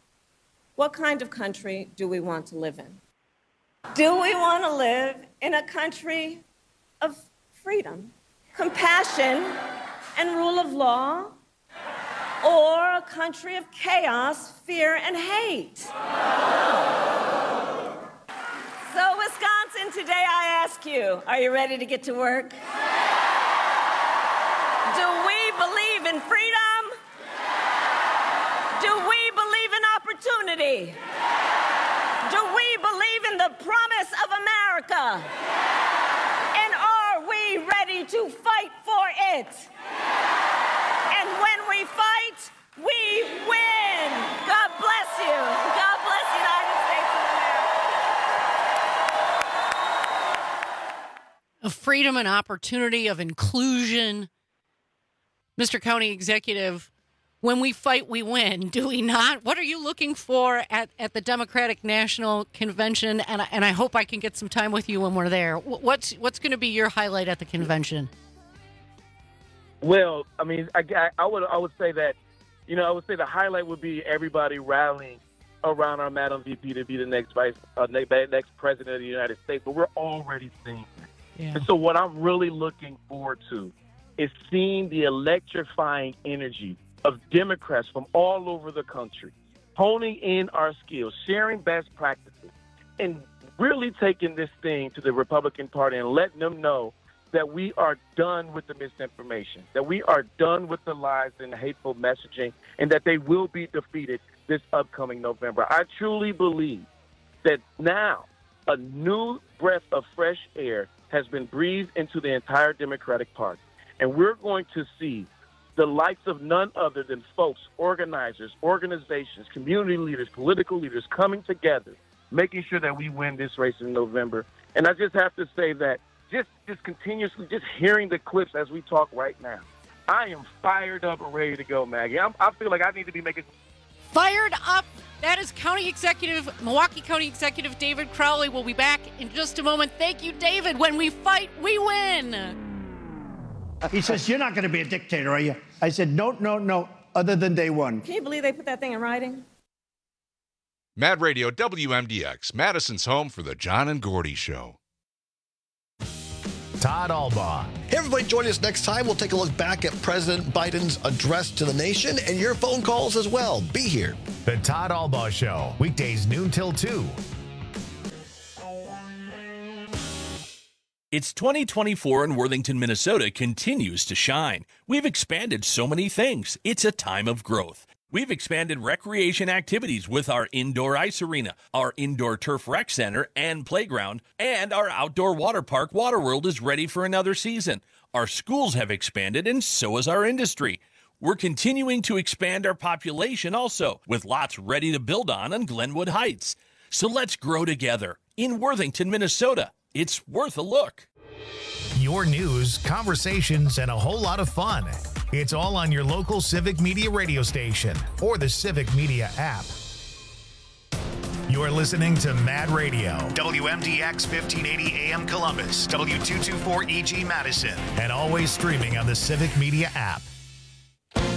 What kind of country do we want to live in? Do we want to live in a country of freedom, compassion, and rule of law, or a country of chaos, fear, and hate? So, Wisconsin, today I ask you, are you ready to get to work? Do we believe in freedom? Do we believe in opportunity? Do we believe in the promise of America? And are we ready to fight for it? And when we fight, we win. God bless you. God bless the United States of America. Of freedom and opportunity, of inclusion. Mister County Executive, when we fight, we win, do we not? What are you looking for at, at the Democratic National Convention? And I, and I hope I can get some time with you when we're there. What's, what's going to be your highlight at the convention? Well, I mean, I, I would I would say that, you know, I would say the highlight would be everybody rallying around our Madam V P to be the next vice, uh, next president of the United States. But we're already seeing that. Yeah. And so what I'm really looking forward to is seeing the electrifying energy of Democrats from all over the country, honing in our skills, sharing best practices, and really taking this thing to the Republican Party and letting them know that we are done with the misinformation, that we are done with the lies and hateful messaging, and that they will be defeated this upcoming November. I truly believe that now a new breath of fresh air has been breathed into the entire Democratic Party, and we're going to see the likes of none other than folks, organizers, organizations, community leaders, political leaders coming together, making sure that we win this race in November. And I just have to say that Just, just continuously, just hearing the clips as we talk right now, I am fired up and ready to go, Maggie. I'm, I feel like I need to be making Fired up. That is County Executive, Milwaukee County Executive David Crowley. We'll be back in just a moment. Thank you, David. When we fight, we win. He says, you're not going to be a dictator, are you? I said, no, no, no, other than day one. Can you believe they put that thing in writing? Mad Radio W M D X, Madison's home for the John and Gordy Show. Todd Albaugh. Hey, everybody, join us next time. We'll take a look back at President Biden's address to the nation and your phone calls as well. Be here. The Todd Albaugh Show, weekdays noon till two. It's twenty twenty-four and Worthington, Minnesota continues to shine. We've expanded so many things. It's a time of growth. We've expanded recreation activities with our indoor ice arena, our indoor turf rec center and playground, and our outdoor water park, Waterworld, is ready for another season. Our schools have expanded, and so has our industry. We're continuing to expand our population also, with lots ready to build on on Glenwood Heights. So let's grow together. In Worthington, Minnesota, it's worth a look. Your news, conversations, and a whole lot of fun. It's all on your local Civic Media radio station or the Civic Media app. You're listening to Mad Radio, W M D X fifteen eighty A M Columbus, W two twenty-four E G Madison, and always streaming on the Civic Media app.